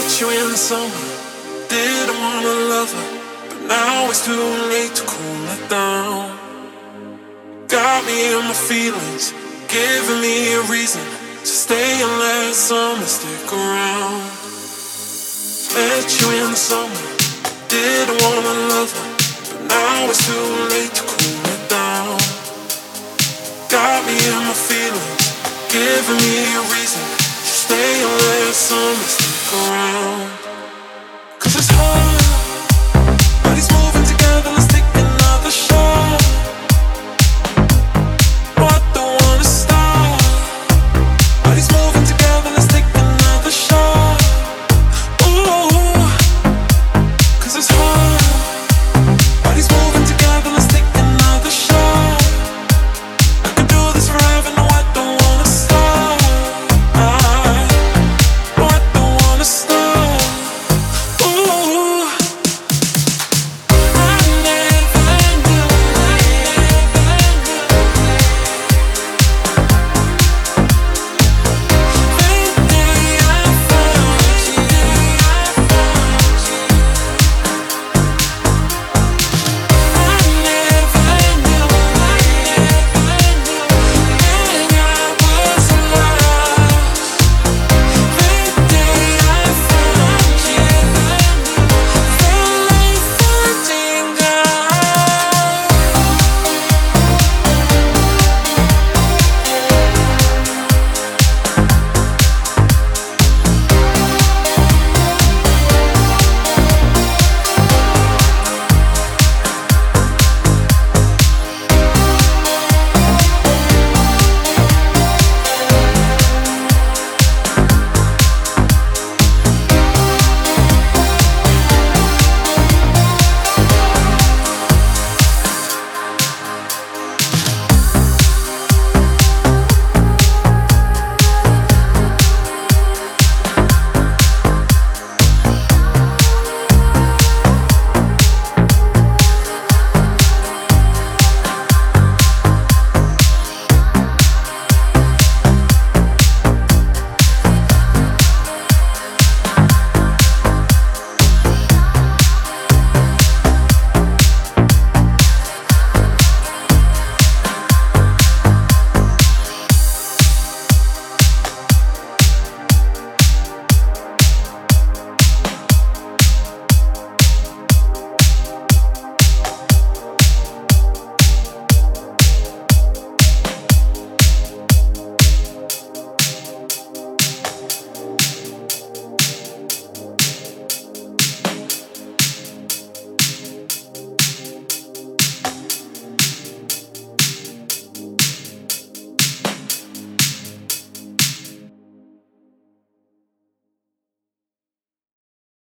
Met you in the summer, didn't wanna love her, but now it's too late to cool it down. Got me in my feelings, giving me a reason to stay and let summer stick around. Met you in the summer, didn't wanna love her, but now it's too late to cool it down. Got me in my feelings, giving me a reason to stay and let summer stick around.